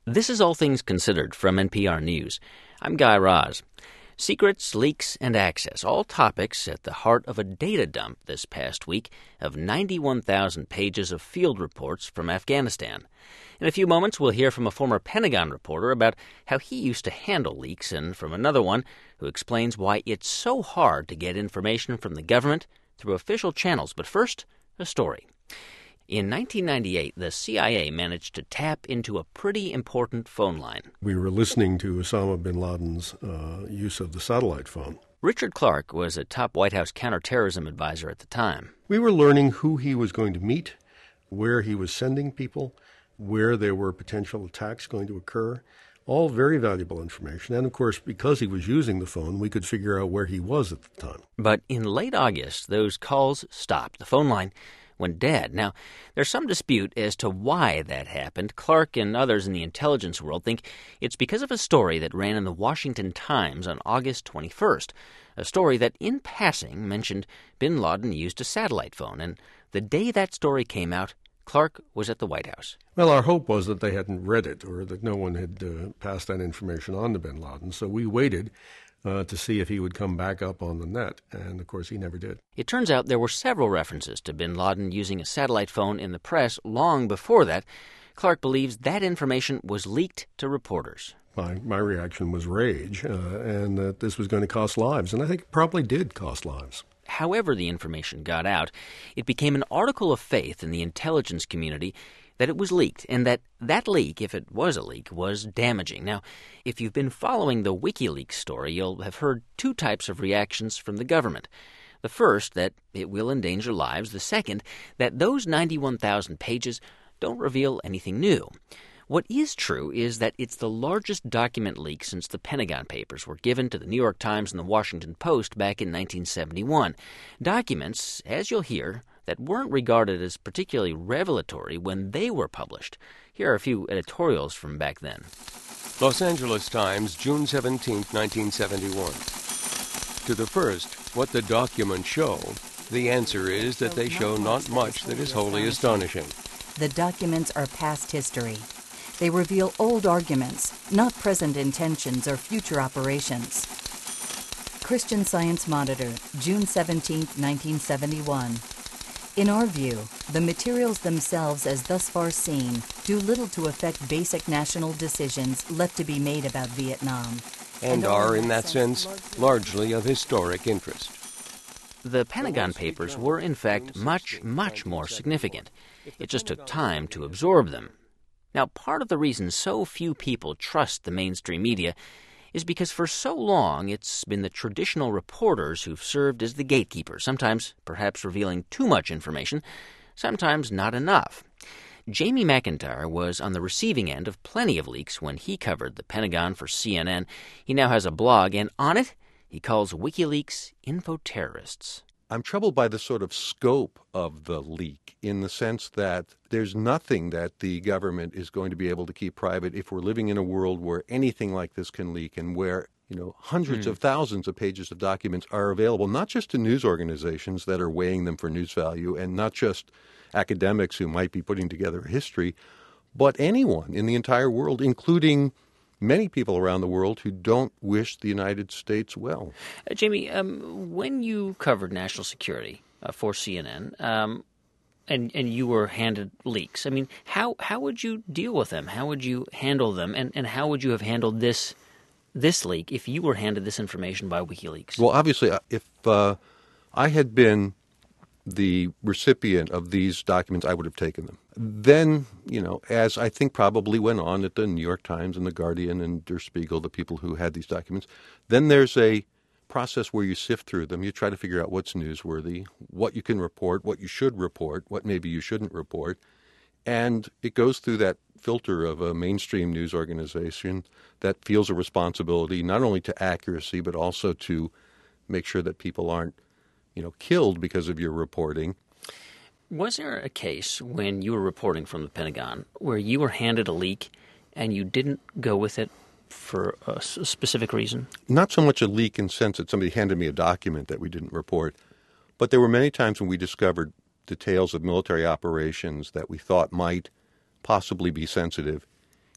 This is All Things Considered from NPR News. I'm Guy Raz. Secrets, leaks, and access, all topics at the heart of a data dump this past week of 91,000 pages of field reports from Afghanistan. In a few moments, we'll hear from a former Pentagon reporter about how he used to handle leaks, and from another one who explains why it's so hard to get information from the government through official channels. But first, a story. In 1998, the CIA managed to tap into a pretty important phone line. We were listening to Osama bin Laden's use of the satellite phone. Richard Clark was a top White House counterterrorism advisor at the time. We were learning who he was going to meet, where he was sending people, where there were potential attacks going to occur. All very valuable information. And, of course, because he was using the phone, we could figure out where he was at the time. But in late August, those calls stopped. The phone line went dead. Now, there's some dispute as to why that happened. Clark and others in the intelligence world think it's because of a story that ran in the Washington Times on August 21st, a story that, in passing, mentioned bin Laden used a satellite phone. And the day that story came out, Clark was at the White House. Well, our hope was that they hadn't read it or that no one had passed that information on to bin Laden. So we waited to see if he would come back up on the net, and of course he never did. It turns out there were several references to bin Laden using a satellite phone in the press long before that. Clark believes that information was leaked to reporters. My reaction was rage, and that this was going to cost lives, and I think it probably did cost lives. However the information got out, it became an article of faith in the intelligence community that it was leaked, and that leak, if it was a leak, was damaging. Now, if you've been following the WikiLeaks story, you'll have heard two types of reactions from the government. The first, that it will endanger lives. The second, that those 91,000 pages don't reveal anything new. What is true is that it's the largest document leak since the Pentagon Papers were given to the New York Times and the Washington Post back in 1971. Documents, as you'll hear, that weren't regarded as particularly revelatory when they were published. Here are a few editorials from back then. Los Angeles Times, June 17, 1971. To the first, what the documents show, the answer is that they show not much that is wholly astonishing. The documents are past history. They reveal old arguments, not present intentions or future operations. Christian Science Monitor, June 17, 1971. In our view, the materials themselves as thus far seen do little to affect basic national decisions left to be made about Vietnam. And are, in that sense, largely of historic interest. The Pentagon Papers were, in fact, much, much more significant. It just took time to absorb them. Now, part of the reason so few people trust the mainstream media is because for so long it's been the traditional reporters who've served as the gatekeepers, sometimes perhaps revealing too much information, sometimes not enough. Jamie McIntyre was on the receiving end of plenty of leaks when he covered the Pentagon for CNN. He now has a blog, and on it, he calls WikiLeaks infoterrorists. I'm troubled by the sort of scope of the leak in the sense that there's nothing that the government is going to be able to keep private if we're living in a world where anything like this can leak and where, hundreds of thousands of pages of documents are available, not just to news organizations that are weighing them for news value and not just academics who might be putting together a history, but anyone in the entire world, including many people around the world who don't wish the United States well. Jamie, when you covered national security for CNN, and you were handed leaks, how would you deal with them? How would you handle them? And how would you have handled this leak if you were handed this information by WikiLeaks? Well, obviously, if I had been the recipient of these documents, I would have taken them. Then, as I think probably went on at the New York Times and the Guardian and Der Spiegel, the people who had these documents, then there's a process where you sift through them. You try to figure out what's newsworthy, what you can report, what you should report, what maybe you shouldn't report. And it goes through that filter of a mainstream news organization that feels a responsibility not only to accuracy, but also to make sure that people aren't killed because of your reporting. Was there a case when you were reporting from the Pentagon where you were handed a leak and you didn't go with it for a specific reason? Not so much a leak in the sense that somebody handed me a document that we didn't report, but there were many times when we discovered details of military operations that we thought might possibly be sensitive,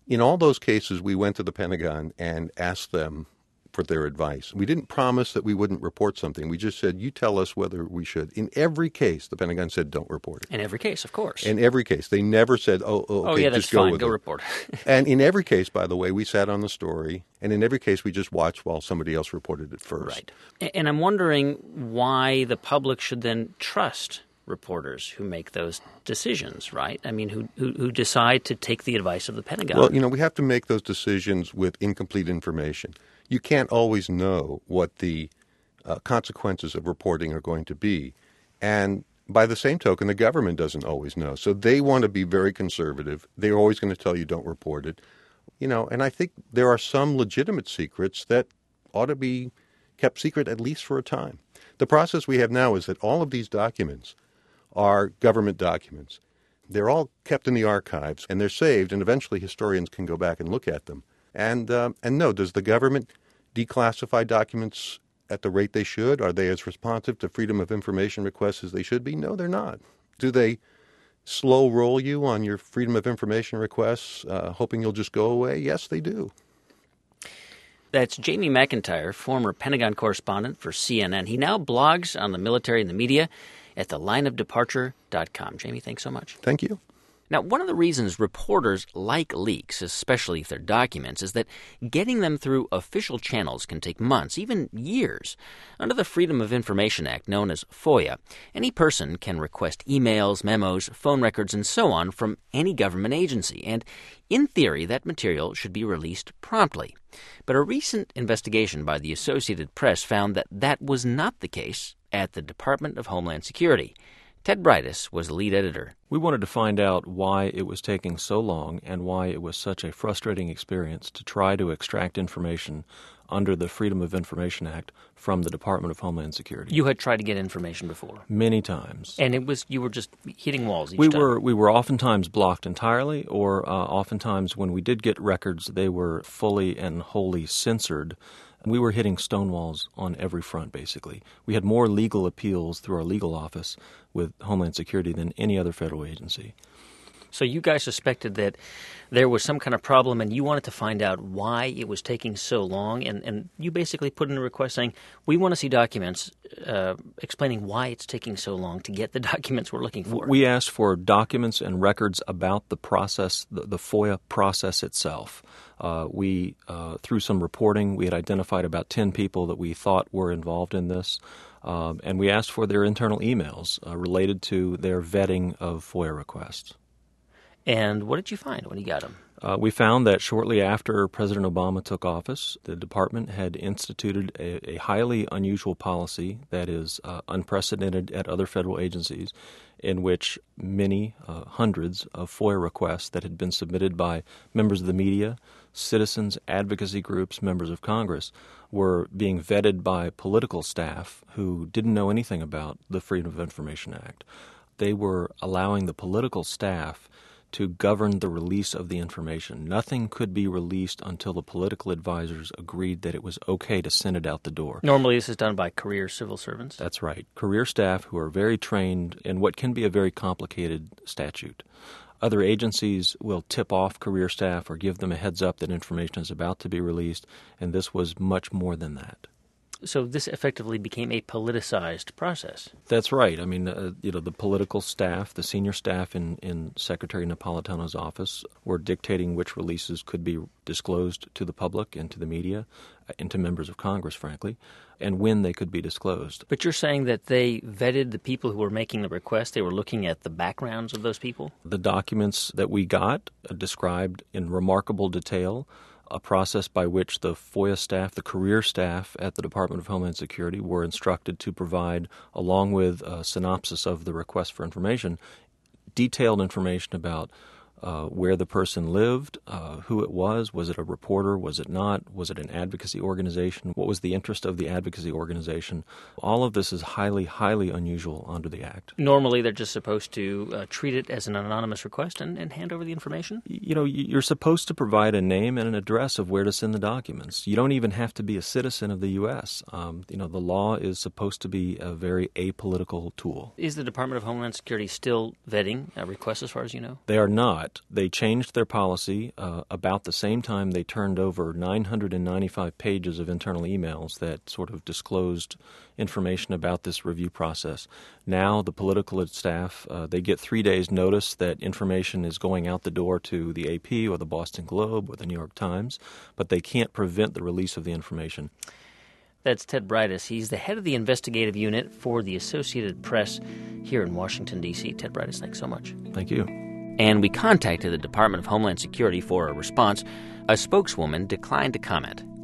In all those cases, we went to the Pentagon and asked them for their advice. We didn't promise that we wouldn't report something. We just said, you tell us whether we should. In every case, the Pentagon said, don't report it. In every case, of course. In every case. They never said, okay, yeah, that's just go fine. with Go it. report. And in every case, by the way, we sat on the story, and in every case, we just watched while somebody else reported it first. Right. And I'm wondering why the public should then trust reporters who make those decisions, right? I mean, who decide to take the advice of the Pentagon. Well, we have to make those decisions with incomplete information. You can't always know what the consequences of reporting are going to be. And by the same token, the government doesn't always know. So they want to be very conservative. They're always going to tell you don't report it. And I think there are some legitimate secrets that ought to be kept secret at least for a time. The process we have now is that all of these documents are government documents. They're all kept in the archives, and they're saved, and eventually historians can go back and look at them. And no, does the government declassify documents at the rate they should? Are they as responsive to freedom of information requests as they should be? No, they're not. Do they slow roll you on your freedom of information requests, hoping you'll just go away? Yes, they do. That's Jamie McIntyre, former Pentagon correspondent for CNN. He now blogs on the military and the media at thelineofdeparture.com. Jamie, thanks so much. Thank you. Now, one of the reasons reporters like leaks, especially if they're documents, is that getting them through official channels can take months, even years. Under the Freedom of Information Act, known as FOIA, any person can request emails, memos, phone records, and so on from any government agency, and in theory, that material should be released promptly. But a recent investigation by the Associated Press found that that was not the case at the Department of Homeland Security. Ted Brightus was the lead editor. We wanted to find out why it was taking so long and why it was such a frustrating experience to try to extract information under the Freedom of Information Act from the Department of Homeland Security. You had tried to get information before. Many times. And you were just hitting walls each time. We were oftentimes blocked entirely, or oftentimes when we did get records, they were fully and wholly censored. We were hitting stone walls on every front, basically. We had more legal appeals through our legal office with Homeland Security than any other federal agency. So you guys suspected that there was some kind of problem, and you wanted to find out why it was taking so long, and you basically put in a request saying, we want to see documents explaining why it's taking so long to get the documents we're looking for. We asked for documents and records about the process, the FOIA process itself. Through some reporting, we had identified about 10 people that we thought were involved in this, and we asked for their internal emails related to their vetting of FOIA requests. And what did you find when you got them? We found that shortly after President Obama took office, the department had instituted a highly unusual policy that is unprecedented at other federal agencies, in which many, hundreds of FOIA requests that had been submitted by members of the media, citizens, advocacy groups, members of Congress, were being vetted by political staff who didn't know anything about the Freedom of Information Act. They were allowing the political staff to govern the release of the information. Nothing could be released until the political advisors agreed that it was okay to send it out the door. Normally this is done by career civil servants? That's right. Career staff who are very trained in what can be a very complicated statute. Other agencies will tip off career staff or give them a heads up that information is about to be released, and this was much more than that. So this effectively became a politicized process. That's right. I mean, the political staff, the senior staff in Secretary Napolitano's office were dictating which releases could be disclosed to the public and to the media and to members of Congress, frankly, and when they could be disclosed. But you're saying that they vetted the people who were making the request? They were looking at the backgrounds of those people? The documents that we got described in remarkable detail a process by which the FOIA staff, the career staff at the Department of Homeland Security, were instructed to provide, along with a synopsis of the request for information, detailed information about where the person lived, who it was it a reporter, was it not, was it an advocacy organization, what was the interest of the advocacy organization. All of this is highly, highly unusual under the Act. Normally they're just supposed to treat it as an anonymous request and hand over the information? You're supposed to provide a name and an address of where to send the documents. You don't even have to be a citizen of the U.S. The law is supposed to be a very apolitical tool. Is the Department of Homeland Security still vetting requests as far as you know? They are not. But they changed their policy about the same time they turned over 995 pages of internal emails that sort of disclosed information about this review process. Now the political staff, they get 3 days' notice that information is going out the door to the AP or the Boston Globe or the New York Times, but they can't prevent the release of the information. That's Ted Britus. He's the head of the investigative unit for the Associated Press here in Washington, D.C. Ted Britus, thanks so much. Thank you. And we contacted the Department of Homeland Security for a response. A spokeswoman declined to comment.